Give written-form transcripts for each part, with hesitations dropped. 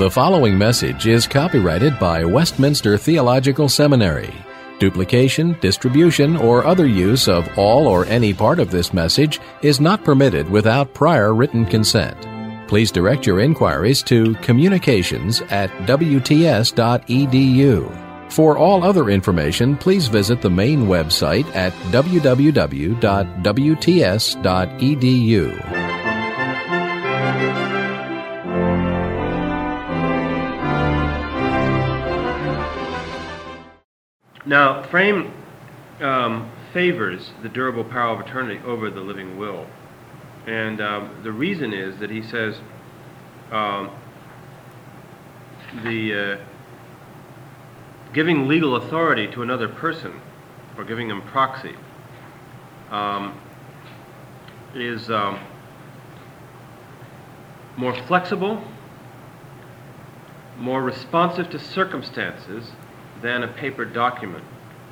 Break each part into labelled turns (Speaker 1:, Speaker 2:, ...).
Speaker 1: The following message is copyrighted by Westminster Theological Seminary. Duplication, distribution, or other use of all or any part of this message is not permitted without prior written consent. Please direct your inquiries to communications@wts.edu. For all other information, please visit the main website at www.wts.edu.
Speaker 2: Now, Frame favors the durable power of eternity over the living will. And the reason is that he says giving legal authority to another person, or giving him proxy, is more flexible, more responsive to circumstances than a paper document.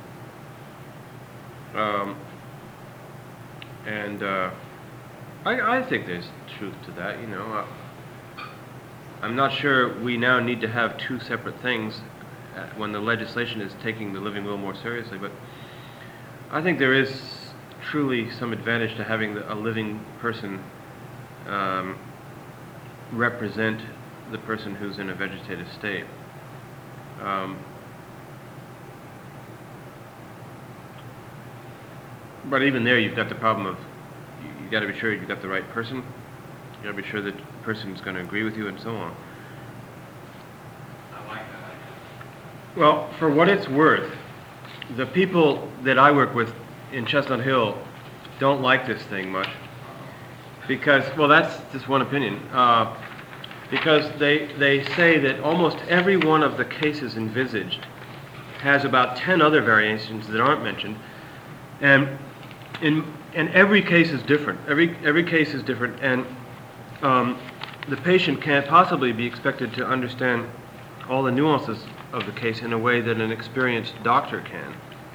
Speaker 2: I think there's truth to that, you know. I'm not sure we now need to have two separate things when the legislation is taking the living will more seriously, but I think there is truly some advantage to having a living person represent the person who's in a vegetative state. But even there, you've got the problem of you got to be sure you've got the right person. You got to be sure that the person's going to agree with you, and so on.
Speaker 3: I like that.
Speaker 2: Well, for what it's worth, the people that I work with in Chestnut Hill don't like this thing much because, well, that's just one opinion. Because they say that almost every one of the cases envisaged has about 10 other variations that aren't mentioned, and every case is different. Every case is different, and the patient can't possibly be expected to understand all the nuances of the case in a way that an experienced doctor can.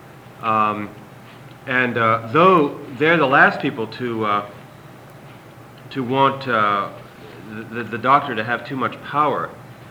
Speaker 2: Though they're the last people to want the doctor to have too much power,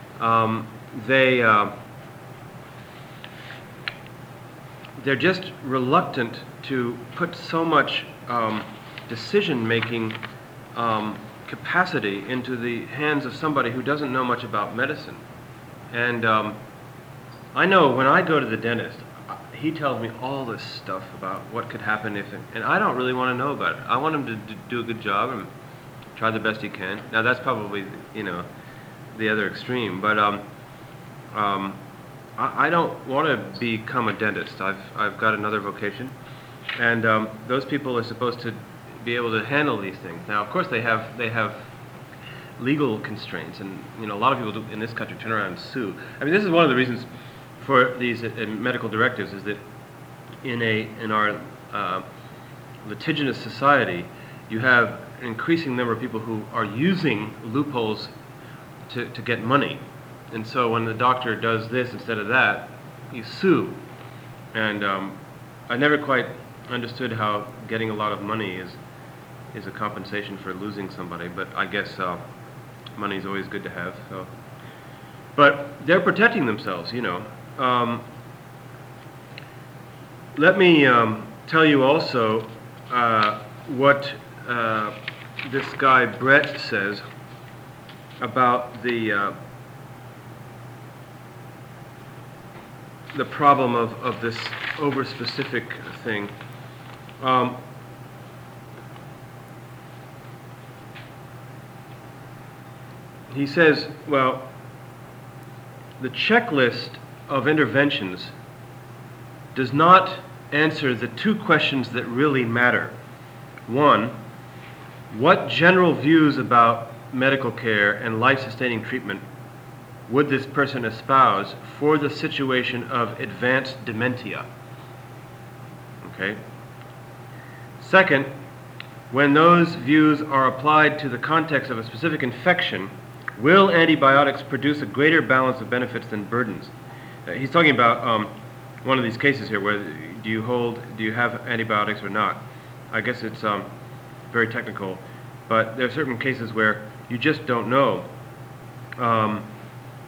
Speaker 2: they're just reluctant to put so much decision-making capacity into the hands of somebody who doesn't know much about medicine. And I know when I go to the dentist, he tells me all this stuff about what could happen if, and I don't really want to know about it. I want him to do a good job and try the best he can. Now that's probably, you know, the other extreme, but I don't want to become a dentist. I've got another vocation, and those people are supposed to be able to handle these things. Now, of course, they have legal constraints, and you know, a lot of people in this country turn around and sue. I mean, this is one of the reasons for these medical directives is that in our litigious society, you have an increasing number of people who are using loopholes to get money. And so when the doctor does this instead of that, you sue. And I never quite understood how getting a lot of money is a compensation for losing somebody, but I guess money is always good to have. So. But they're protecting themselves, you know. Let me tell you also what this guy Brett says about the problem of this over-specific thing. He says, well, the checklist of interventions does not answer the two questions that really matter. One, what general views about medical care and life-sustaining treatment would this person espouse for the situation of advanced dementia? Okay. Second, when those views are applied to the context of a specific infection, will antibiotics produce a greater balance of benefits than burdens? He's talking about one of these cases here where do you have antibiotics or not? I guess it's very technical, but there are certain cases where you just don't know.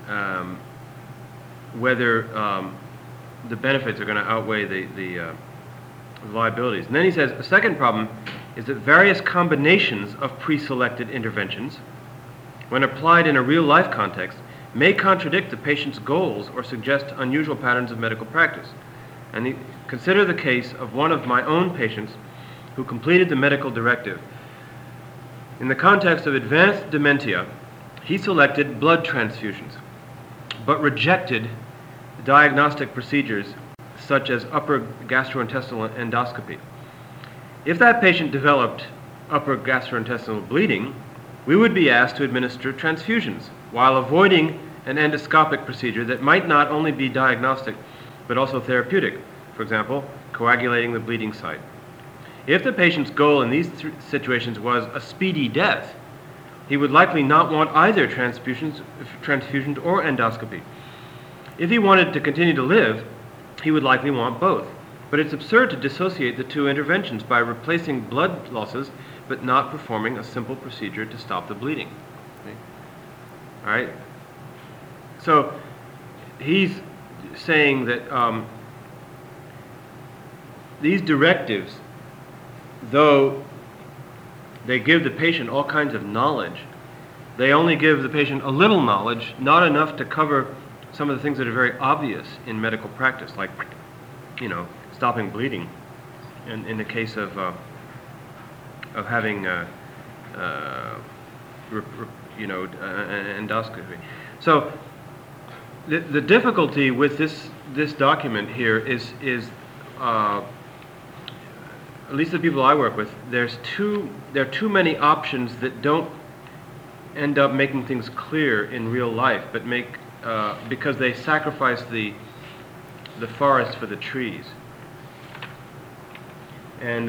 Speaker 2: whether the benefits are going to outweigh the liabilities. And then he says, a second problem is that various combinations of pre-selected interventions, when applied in a real-life context, may contradict the patient's goals or suggest unusual patterns of medical practice. And consider the case of one of my own patients who completed the medical directive. In the context of advanced dementia, he selected blood transfusions, but rejected diagnostic procedures such as upper gastrointestinal endoscopy. If that patient developed upper gastrointestinal bleeding, we would be asked to administer transfusions while avoiding an endoscopic procedure that might not only be diagnostic but also therapeutic, for example, coagulating the bleeding site. If the patient's goal in these situations was a speedy death, he would likely not want either transfusions or endoscopy. If he wanted to continue to live, he would likely want both. But it's absurd to dissociate the two interventions by replacing blood losses but not performing a simple procedure to stop the bleeding. Okay? All right? So he's saying that these directives, though they give the patient all kinds of knowledge, they only give the patient a little knowledge, not enough to cover some of the things that are very obvious in medical practice, like, stopping bleeding, in the case of having an endoscopy. So the difficulty with this document here is at least the people I work with, there are too many options that don't end up making things clear in real life, but because they sacrifice the forest for the trees. And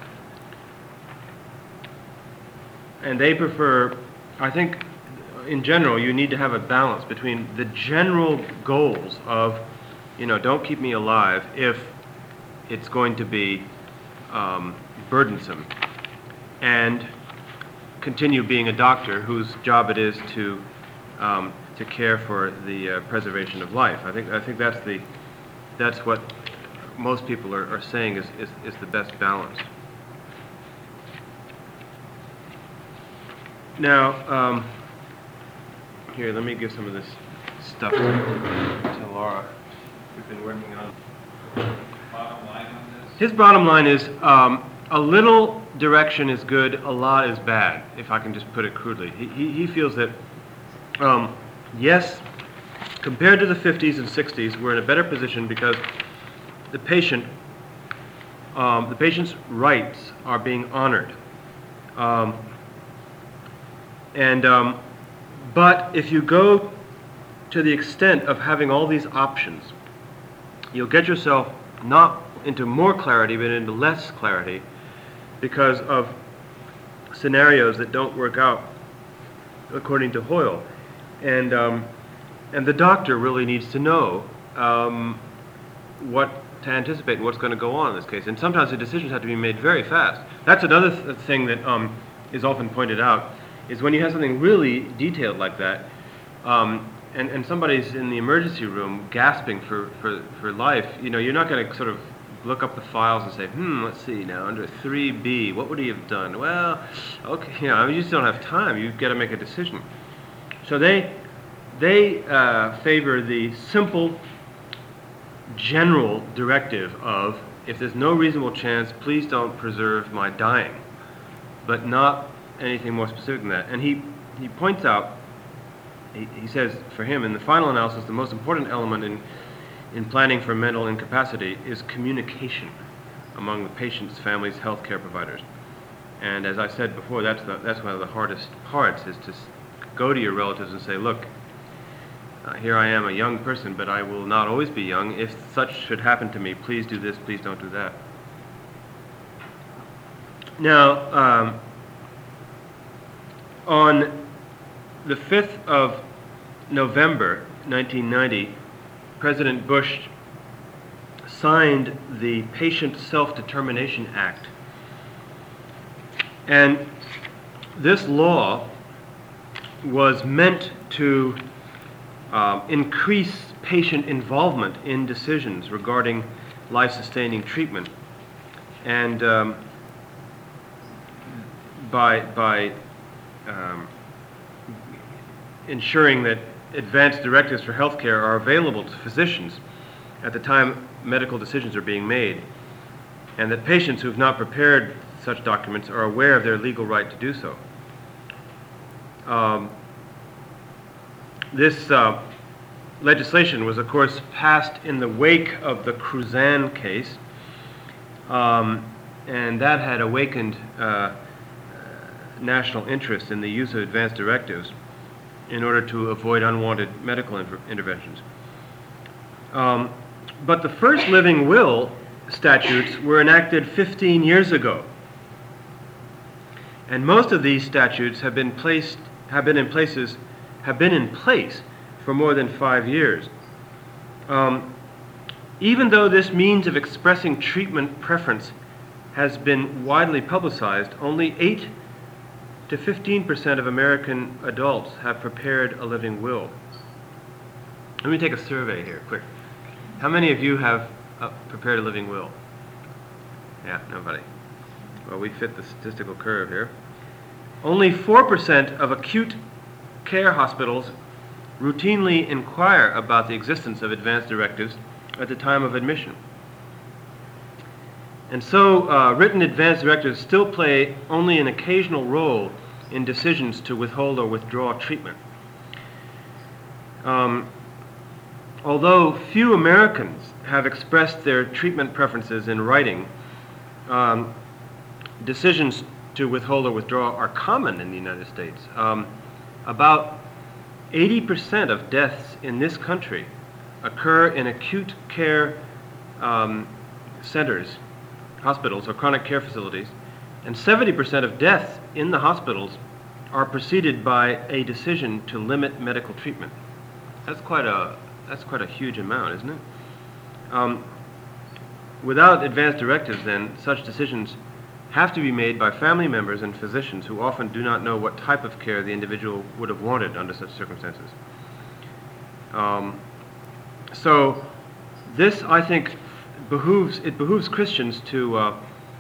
Speaker 2: they prefer, I think, in general, you need to have a balance between the general goals of, don't keep me alive if it's going to be burdensome, and continue being a doctor whose job it is to care for the preservation of life. I think that's what most people are saying is the best balance. Now, here, let me give some of this stuff to Laura. We've been working on.
Speaker 3: Bottom line on this?
Speaker 2: His bottom line is a little direction is good, a lot is bad, if I can just put it crudely. He feels that, yes, compared to the 50s and 60s, we're in a better position because the patient's rights are being honored. But if you go to the extent of having all these options, you'll get yourself not into more clarity, but into less clarity because of scenarios that don't work out according to Hoyle. And the doctor really needs to know what to anticipate and what's going to go on in this case. And sometimes the decisions have to be made very fast. That's another thing that is often pointed out, is when you have something really detailed like that, and somebody's in the emergency room gasping for life, you're not going to sort of look up the files and say, let's see now, under 3B, what would he have done? Well, okay, you just don't have time. You've got to make a decision. So they favor the simple, general directive of, if there's no reasonable chance, please don't preserve my dying, but not anything more specific than that. And he points out, he says, for him, in the final analysis, the most important element in planning for mental incapacity is communication among the patient's family's healthcare providers. And as I said before, that's one of the hardest parts, is to go to your relatives and say, look, here I am, a young person, but I will not always be young. If such should happen to me, please do this, please don't do that. Now, on the 5th of November, 1990, President Bush signed the Patient Self-Determination Act. And this law was meant to increase patient involvement in decisions regarding life-sustaining treatment, and by ensuring that advance directives for healthcare are available to physicians at the time medical decisions are being made, and that patients who have not prepared such documents are aware of their legal right to do so. This legislation was, of course, passed in the wake of the Cruzan case, and that had awakened national interest in the use of advance directives in order to avoid unwanted medical interventions. But the first living will statutes were enacted 15 years ago, and most of these statutes have been in place for more than 5 years. Even though this means of expressing treatment preference has been widely publicized, only 8 to 15% of American adults have prepared a living will. Let me take a survey here, quick. How many of you have prepared a living will? Yeah, nobody. Well, we fit the statistical curve here. Only 4% of acute care hospitals routinely inquire about the existence of advance directives at the time of admission. And so written advance directives still play only an occasional role in decisions to withhold or withdraw treatment. Although few Americans have expressed their treatment preferences in writing, decisions to withhold or withdraw are common in the United States. About 80% of deaths in this country occur in acute care centers, hospitals, or chronic care facilities, and 70% of deaths in the hospitals are preceded by a decision to limit medical treatment. That's quite a huge amount, isn't it? Without advance directives, then, such decisions have to be made by family members and physicians who often do not know what type of care the individual would have wanted under such circumstances. So this, I think, behooves Christians to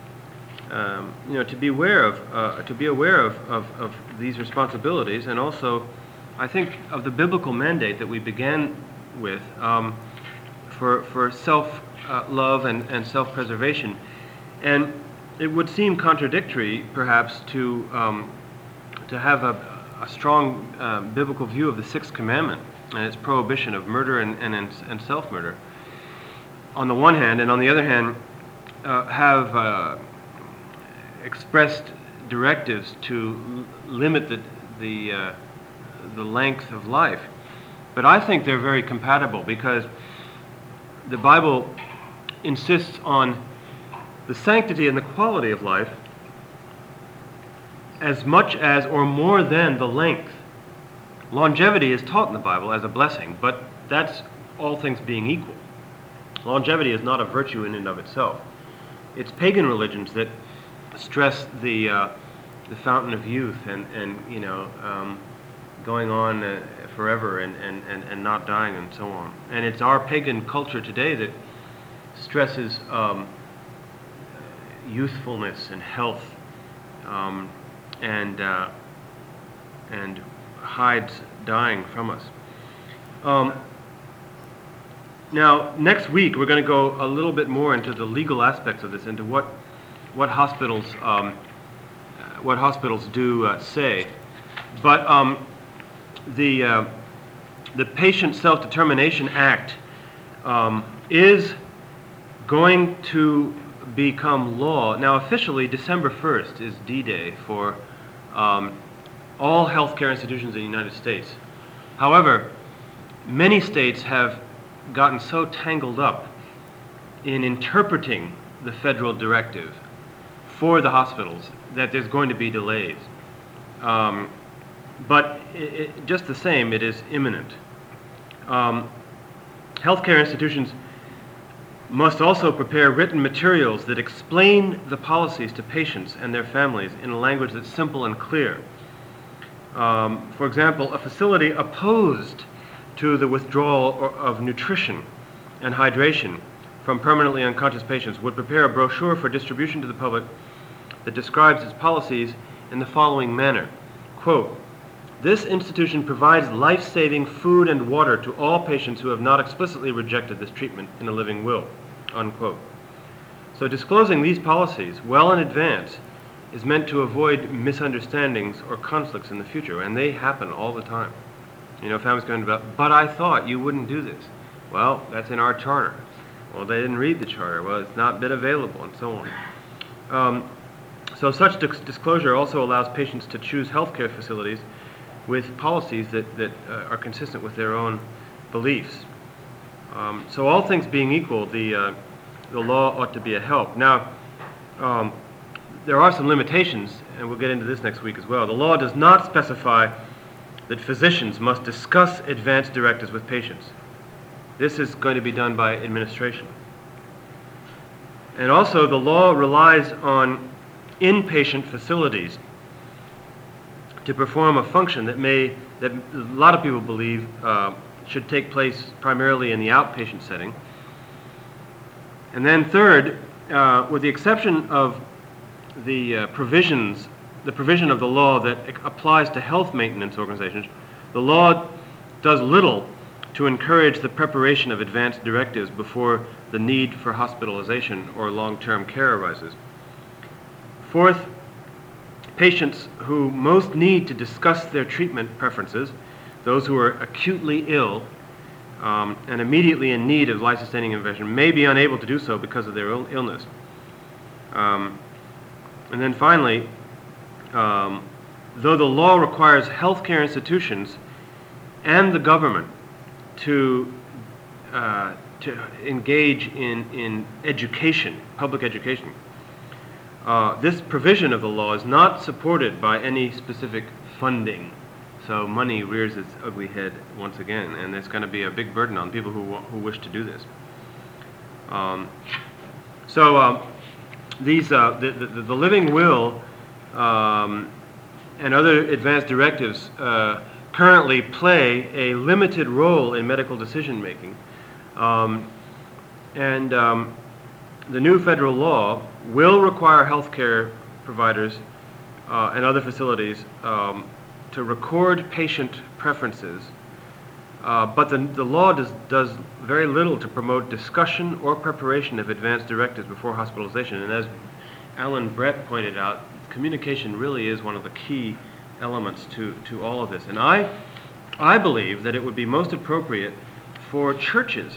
Speaker 2: be aware of these responsibilities, and also, I think, of the biblical mandate that we began with for self-love and self-preservation. And it would seem contradictory, perhaps, to have a strong biblical view of the Sixth Commandment and its prohibition of murder and self-murder on the one hand, and on the other hand, have expressed directives to limit the length of life. But I think they're very compatible, because the Bible insists on the sanctity and the quality of life as much as or more than the length. Longevity is taught in the Bible as a blessing, but that's all things being equal. Longevity is not a virtue in and of itself. It's pagan religions that stress the fountain of youth and going on forever and not dying and so on. And it's our pagan culture today that stresses youthfulness and health and hides dying from us. Now, next week we're going to go a little bit more into the legal aspects of this, into what hospitals do say. But the Patient Self-Determination Act is going to become law. Now, officially, December 1st is D-Day for all healthcare institutions in the United States. However, many states have gotten so tangled up in interpreting the federal directive for the hospitals that there's going to be delays. But just the same, it is imminent. Healthcare institutions must also prepare written materials that explain the policies to patients and their families in a language that's simple and clear. For example, a facility opposed to the withdrawal of nutrition and hydration from permanently unconscious patients would prepare a brochure for distribution to the public that describes its policies in the following manner. Quote, "This institution provides life-saving food and water to all patients who have not explicitly rejected this treatment in a living will." Unquote. So disclosing these policies well in advance is meant to avoid misunderstandings or conflicts in the future, and they happen all the time. Families going about, "But I thought you wouldn't do this." Well, that's in our charter. Well, they didn't read the charter. Well, it's not been available, and so on. So such disclosure also allows patients to choose healthcare facilities with policies that are consistent with their own beliefs. So all things being equal, the law ought to be a help. Now, there are some limitations, and we'll get into this next week as well. The law does not specify that physicians must discuss advance directives with patients. This is going to be done by administration. And also, the law relies on inpatient facilities to perform a function that a lot of people believe should take place primarily in the outpatient setting. And then third, with the exception of the provision of the law that applies to health maintenance organizations, the law does little to encourage the preparation of advance directives before the need for hospitalization or long-term care arises. Fourth, patients who most need to discuss their treatment preferences, those who are acutely ill and immediately in need of life-sustaining intervention, may be unable to do so because of their illness. And then finally, though the law requires healthcare institutions and the government to engage in education, public education, this provision of the law is not supported by any specific funding. So money rears its ugly head once again, and it's going to be a big burden on people who wish to do this. The living will and other advance directives currently play a limited role in medical decision making, and the new federal law will require healthcare providers and other facilities to record patient preferences, but the law does very little to promote discussion or preparation of advance directives before hospitalization. And as Alan Brett pointed out, communication really is one of the key elements to all of this. And I believe that it would be most appropriate for churches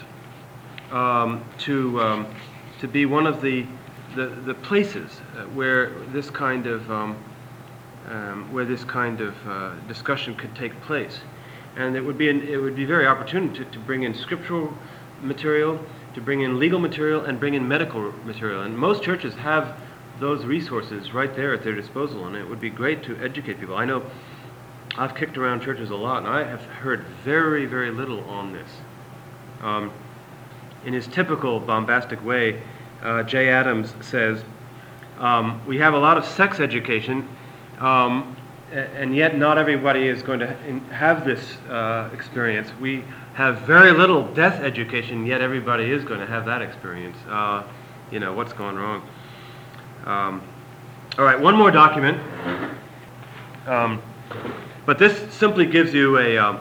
Speaker 2: to be one of the places where this kind of discussion could take place. And it would be very opportune to bring in scriptural material, to bring in legal material, and bring in medical material. And most churches have those resources right there at their disposal, and it would be great to educate people. I know I've kicked around churches a lot, and I have heard very, very little on this. In his typical bombastic way, Jay Adams says, we have a lot of sex education, and yet not everybody is going to have this experience. We have very little death education, yet everybody is going to have that experience. What's going wrong? All right, one more document. But this simply gives you a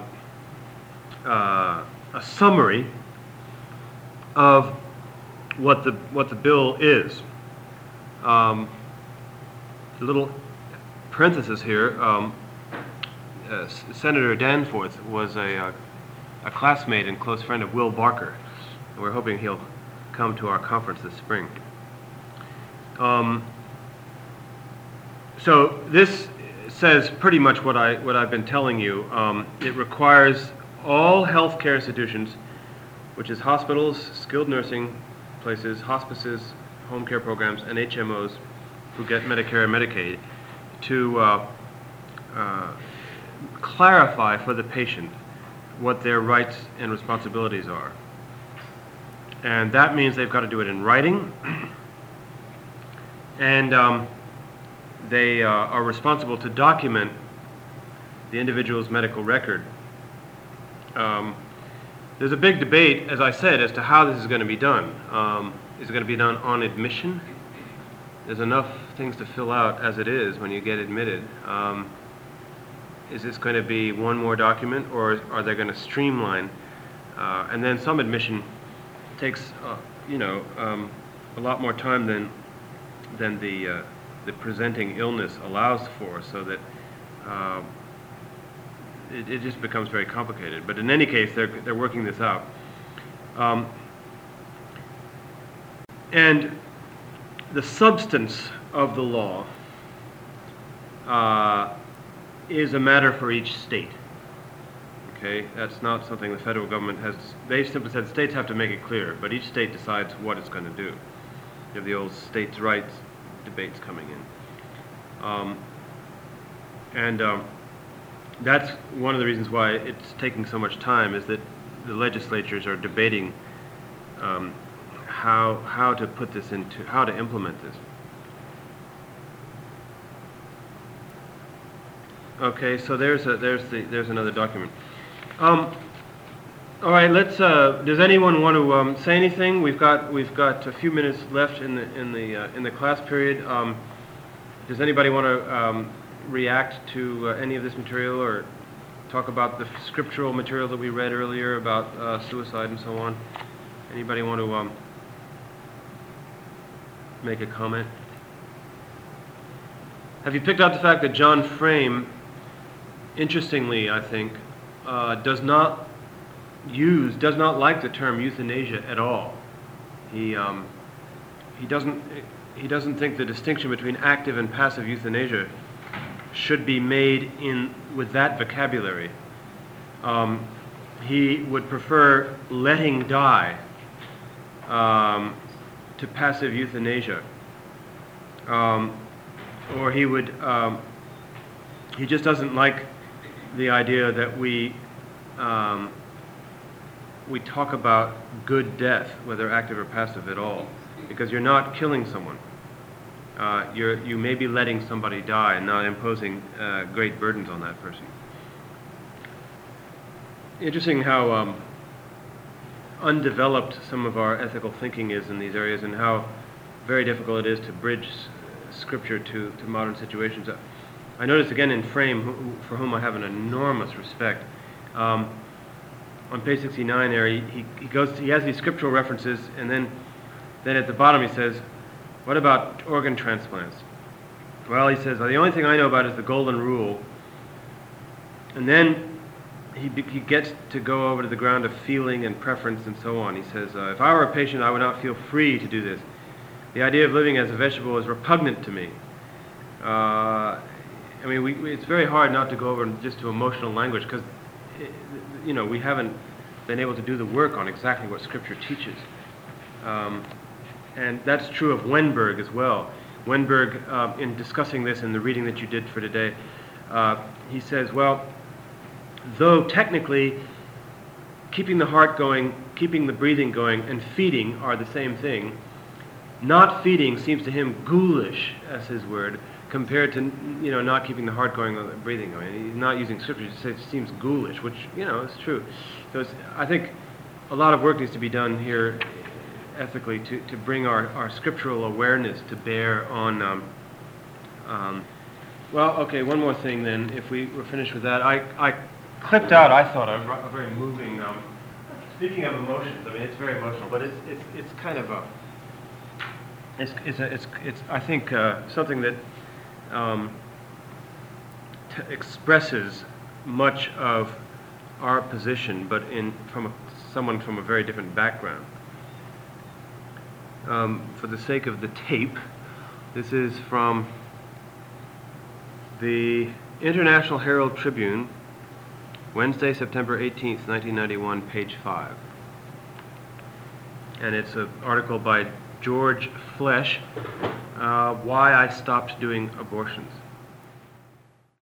Speaker 2: summary of what the bill is. A little parenthesis here. Senator Danforth was a classmate and close friend of Will Barker. And we're hoping he'll come to our conference this spring. So this says pretty much what I've been telling you. It requires all healthcare institutions, which is hospitals, skilled nursing places, hospices, home care programs, and HMOs who get Medicare and Medicaid, to clarify for the patient what their rights and responsibilities are. And that means they've got to do it in writing, and they are responsible to document the individual's medical record there's a big debate, as I said, as to how this is going to be done. Is it going to be done on admission? There's enough things to fill out as it is when you get admitted. Is this going to be one more document, or are they going to streamline? And then some admission takes, a lot more time than the presenting illness allows for, so that it just becomes very complicated. But in any case, they're working this out. And the substance of the law is a matter for each state. Okay, that's not something the federal government has. They simply said states have to make it clear, but each state decides what it's going to do. You have the old states' rights debates coming in. That's one of the reasons why it's taking so much time, is that the legislatures are debating how to put this into, how to implement this. Okay, so there's another document. All right, let's. Does anyone want to say anything? We've got a few minutes left in the class period. Does anybody want to react to any of this material, or talk about the scriptural material that we read earlier about suicide and so on? Anybody want to make a comment? Have you picked out the fact that John Frame, interestingly, I think, does not like the term euthanasia at all. He doesn't think the distinction between active and passive euthanasia should be made with that vocabulary. He would prefer letting die to passive euthanasia, or he just doesn't like the idea that we talk about good death, whether active or passive at all, because you're not killing someone. You may be letting somebody die and not imposing great burdens on that person. Interesting how undeveloped some of our ethical thinking is in these areas, and how very difficult it is to bridge Scripture to modern situations. I noticed again in Frame, for whom I have an enormous respect. On page 69 there, he has these scriptural references, and then at the bottom he says, what about organ transplants? Well, he says, the only thing I know about is the golden rule. And then he gets to go over to the ground of feeling and preference and so on. He says, if I were a patient, I would not feel free to do this. The idea of living as a vegetable is repugnant to me. It's very hard not to go over just to emotional language, because we haven't been able to do the work on exactly what Scripture teaches. And that's true of Wenberg as well. Wenberg, in discussing this in the reading that you did for today, he says, well, though technically keeping the heart going, keeping the breathing going, and feeding are the same thing, not feeding seems to him ghoulish, as his word, compared to not keeping the heart going or the breathing going. He's not using Scripture to say it seems ghoulish, which is true. So I think a lot of work needs to be done here ethically to bring our scriptural awareness to bear on. Well, okay, one more thing then. If we're finished with that, I clipped out, I thought, a very moving. Speaking of emotions, it's very emotional, but it's kind of a. It's I think something that expresses much of our position, but from someone from a very different background. For the sake of the tape, this is from the International Herald Tribune, Wednesday, September 18th, 1991, page 5. And it's an article by George Flesch, Why I Stopped Doing Abortions.